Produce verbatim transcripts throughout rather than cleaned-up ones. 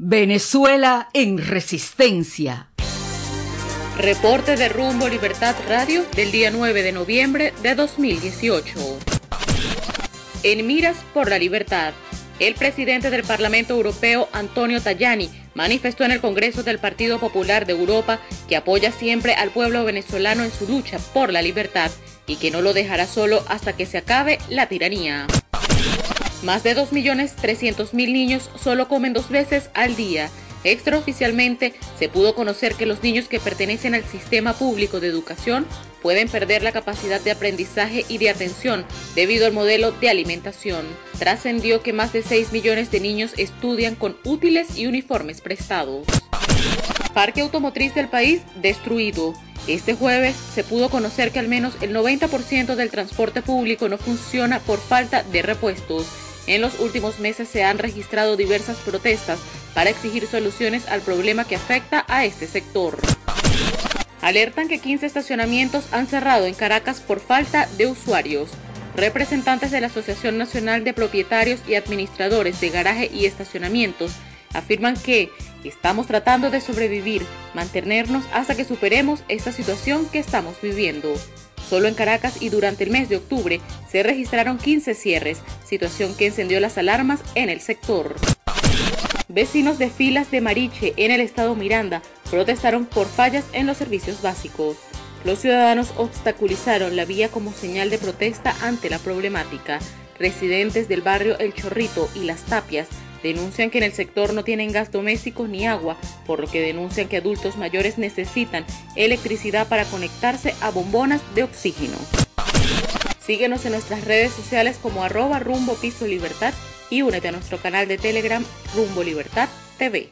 Venezuela en resistencia. Reporte de Rumbo Libertad Radio del día nueve de noviembre de dos mil dieciocho. En miras por la libertad, el presidente del Parlamento Europeo, Antonio Tajani, manifestó en el Congreso del Partido Popular de Europa que apoya siempre al pueblo venezolano en su lucha por la libertad y que no lo dejará solo hasta que se acabe la tiranía. Más de dos millones trescientos mil niños solo comen dos veces al día. Extraoficialmente, se pudo conocer que los niños que pertenecen al sistema público de educación pueden perder la capacidad de aprendizaje y de atención debido al modelo de alimentación. Trascendió que más de seis millones de niños estudian con útiles y uniformes prestados. Parque automotriz del país destruido. Este jueves se pudo conocer que al menos el noventa por ciento del transporte público no funciona por falta de repuestos. En los últimos meses se han registrado diversas protestas para exigir soluciones al problema que afecta a este sector. Alertan que quince estacionamientos han cerrado en Caracas por falta de usuarios. Representantes de la Asociación Nacional de Propietarios y Administradores de Garaje y Estacionamientos afirman que estamos tratando de sobrevivir, mantenernos hasta que superemos esta situación que estamos viviendo. Solo en Caracas y durante el mes de octubre se registraron quince cierres, situación que encendió las alarmas en el sector. Vecinos de Filas de Mariche, en el estado Miranda, protestaron por fallas en los servicios básicos. Los ciudadanos obstaculizaron la vía como señal de protesta ante la problemática. Residentes del barrio El Chorrito y Las Tapias denuncian que en el sector no tienen gas doméstico ni agua, por lo que denuncian que adultos mayores necesitan electricidad para conectarse a bombonas de oxígeno. Síguenos en nuestras redes sociales como arroba Rumbo Piso Libertad y únete a nuestro canal de Telegram Rumbo Libertad T V.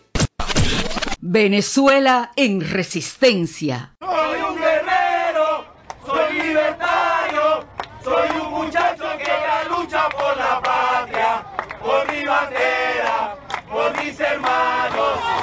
Venezuela en resistencia. Soy un guerrero, soy libertario, soy un muchacho que la lucha por la patria, por mi bandera, por mis hermanos.